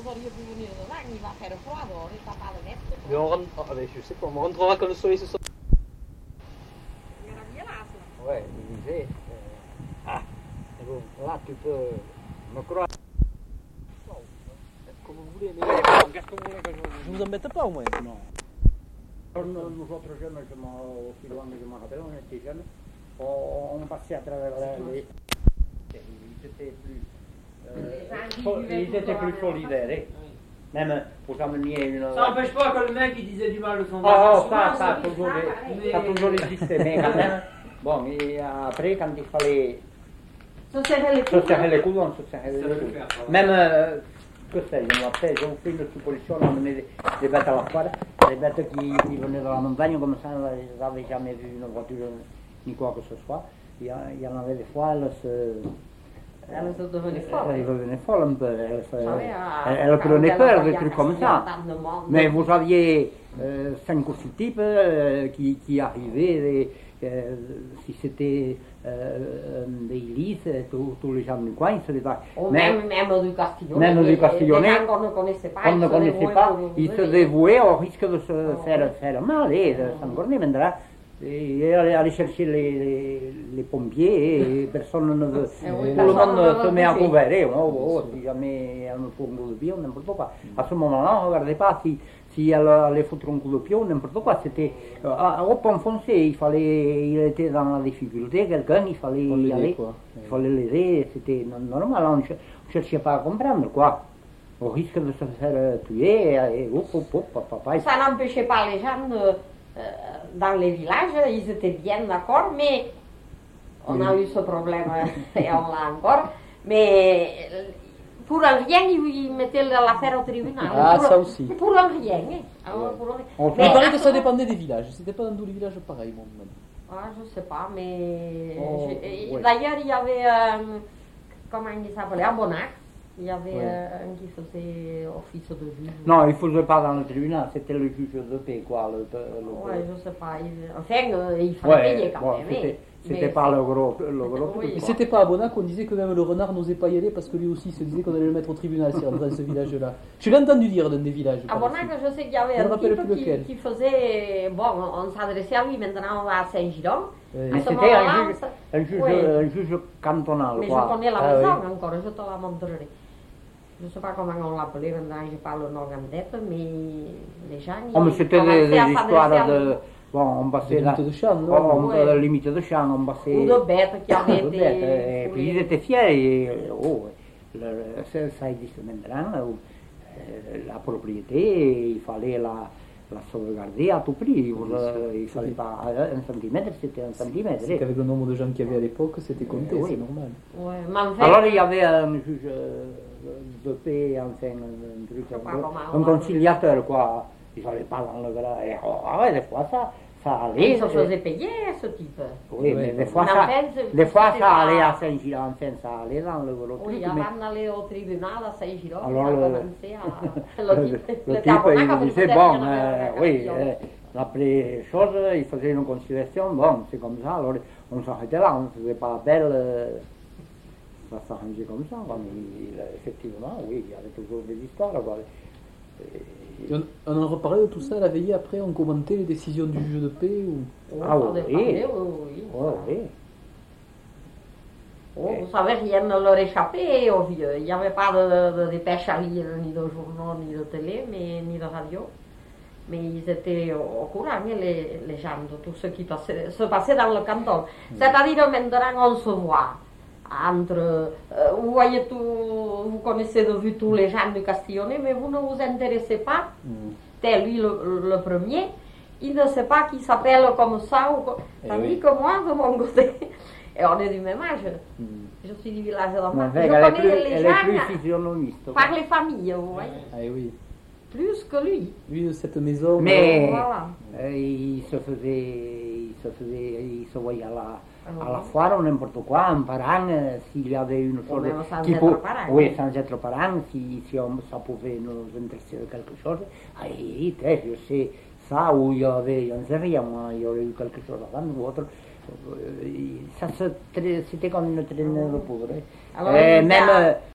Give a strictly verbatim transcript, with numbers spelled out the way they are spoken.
auriez pu venir dedans, il va faire froid dehors, il va pas le mettre. Mais on rentre, ah, ben, je sais pas, on rentrera quand le soleil se sort. Il y en a bien là, ça. Ouais, il disait, euh, ah, bon, là tu peux me croire. Comme vous voulez, mais qu'est-ce que vous voulez que je, je vous embête pas au moins? Non. Nous, nous autres jeunes, je m'en, aussi loin que je m'en rappelle, on était jeunes, on, on passait à travers les... Ils étaient plus, euh, fo- ils étaient plus solidaires. Hein. Même pour amener une... Ça n'empêche pas que le mec il disait du mal de son Oh, oh, souvent, ça, ça a toujours, mais- ça a toujours existé, mais quand même, bon, et après, quand il fallait Se serrer les se coudes. serrer les coudes, on se serrait les Ça le coudes. fait faire, ça va. Même, euh, que sais-je, après, j'ai fait une supposition, on amenait des, des bêtes à la foire, des bêtes qui, qui venaient de la montagne, comme ça, ils n'avaient jamais vu une voiture ni quoi que ce soit. Il y, a- il y en avait des fois, elles se... Elles se devenaient folles. Elles devenaient folles un peu, elles, se- Vous savez, à- elles- elles quand prenaient elle peur, voyait des trucs qu'il comme y ça. a tant de monde. Mais vous aviez euh, cinq ou six types euh, qui, qui arrivaient, et, euh, si c'était euh, des Illis, tous, tous les gens du coin, ils se débarquaient. Ou Mais même, même du Castillonnet. Même du des- Castillonnet, des gens qu'on ne connaissait pas. on ils ne se connaissait dévouaient pas, pour vous ils se aider. dévouaient au risque de se Oh, faire, oui. faire mal et de s'engorger. Maintenant, et aller, aller chercher les, les, les pompiers et personne ne veut. Eh oui, Tout le personne monde ne veut se met à bouger. couvert. Et, oh, oh, si jamais elle me fout un coup de pied ou n'importe quoi. À ce moment-là, on ne regardait pas si, si elle allait foutre un coup de pied ou n'importe quoi. C'était euh, au pont foncé. Il fallait, il était dans la difficulté, quelqu'un, il fallait Faut y l'aider, aller. quoi. Il fallait l'aider. C'était no- normal. On ne cherchait pas à comprendre quoi. Au risque de se faire euh, tuer. Et, hop, hop, hop, papa. Ça n'empêchait pas les gens de, euh, dans les villages, ils étaient bien d'accord, mais on a eu ce problème et on l'a encore. Mais euh, pour un rien, ils, ils mettaient l'affaire au tribunal. Ah, pour, ça aussi. Pour un rien. Hein. Alors, pour un rien. On Il paraît que ça à- dépendait des villages. C'était pas dans tous les villages pareil, mon m'a dit. Ah, je sais pas, mais Oh, j'ai- ouais. d'ailleurs il y avait un, comment il s'appelait, à Bonac, il y avait Ouais. euh, un qui faisait office de juge. Non, il ne faisait pas dans le tribunal, c'était le juge de paix, quoi. Le, le- Ouais, je sais pas. il- Enfin, euh, il fallait Ouais, payer quand bon, même. c'était, hein. c'était Mais pas le gros, le gros Oui. truc, Et quoi. c'était pas à Bonac qu'on disait que même le renard n'osait pas y aller parce que lui aussi se disait qu'on allait le mettre au tribunal s'il rentrait dans ce village-là. Je l'ai entendu dire dans des villages. À par Bonac, ici. je sais qu'il y avait Je me un rappelle type plus qui, lequel. qui faisait. Bon, on s'adressait à lui, maintenant on va à Saint-Giron. Ouais. À Mais ce c'était moment-là, un juge, ça- un juge, Oui. un juge cantonal, Mais quoi. je connais la Ah, maison oui. encore, je te la montrerai. Je ne sais pas comment on l'appelait, maintenant j'ai pas le nom en tête, mais les gens. Oh, mais ils c'était des, commençaient des à histoires s'adresser à lui. de... Bon, on passait Des là... limites de champ, non Oh, on, Ouais. la limite de champ, on passait... Ou de bêtes qui avaient de été. bêtes, et puis ils foulées. étaient fiers, et oh, le- le- ça, ça existe maintenant, euh, la propriété, et il fallait la, la sauvegarder à tout prix. Vous, euh, il fallait pas... Un centimètre, c'était un centimètre. C'est qu'avec le nombre de gens qu'il y avait à l'époque, c'était compté, Oui. c'est normal. Ouais, mais enfin, Alors il y avait un juge euh, de paix, enfin, un, un truc, sais pas un, comment un on conciliateur, quoi. Il fallait pas dans le gras. Et, oh, ah ouais, des fois ça, ça allait. il se et- faisait payer ce type. Oui, Ouais. mais des fois Mais ça, enfin, c'est- des fois c'était ça pas- allait à Saint-Gilles, enfin ça allait dans le gros Oui, truc, mais avant d'aller au tribunal à Saint-Giron, ça Alors, a le- commencé à. le, Le type, le le type, Tabonac il avait disait, peut-être bon, qu'il y en avait euh, un oui, camion. euh, après les choses, il faisait une conciliation, bon, c'est comme ça, alors on s'arrêtait là, on ne faisait pas appel, euh, ça s'arrangeait comme ça, quoi, mais il- effectivement, oui, il y avait toujours des histoires, quoi. Et- Et on, on en reparlait de tout ça la veillée après, on commentait les décisions du juge de paix ou... Oh, Ah ça oui. dépendait, oui, oui. Ouais, oui. Oh, vous savez, rien ne leur échappait aux vieux. Il n'y avait pas de, de dépêche à lire, ni de journaux, ni de télé, mais, ni de radio. Mais ils étaient au, au courant, hein, les, les gens, de tout ce qui passait, se passait dans le canton. C'est-à-dire, maintenant, on se voit. Entre, euh, vous voyez tout, vous connaissez de vue tous les gens du Castillonnet, mais vous ne vous intéressez pas. C'est lui le, le premier. Il ne sait pas qui s'appelle comme ça. Ou, co- Eh tandis oui. que moi, de mon côté, et on est du même âge. Mm. Je suis du village d'enfants. Mais Je avec, elle, est connais plus, les elle gens est plus physionomiste. par les familles, vous voyez. Ah et oui. Plus que lui. Lui, de cette maison... Mais Voilà. euh, il se faisait, il se faisait, il se voyait à la, à la Oui. foire ou n'importe quoi, un parent, euh, s'il y avait une chose même sans qui être pou- parent. oui, sans être parent, si, si on, ça pouvait nous intéresser de quelque chose, ah, il dit, eh, je sais ça, ou il y avait, on ne sait rien, moi, il y aurait eu quelque chose avant ou autre. Euh, Ça se tra- c'était comme une traînée de poudre. hein. Alors, Et il y même, a- euh,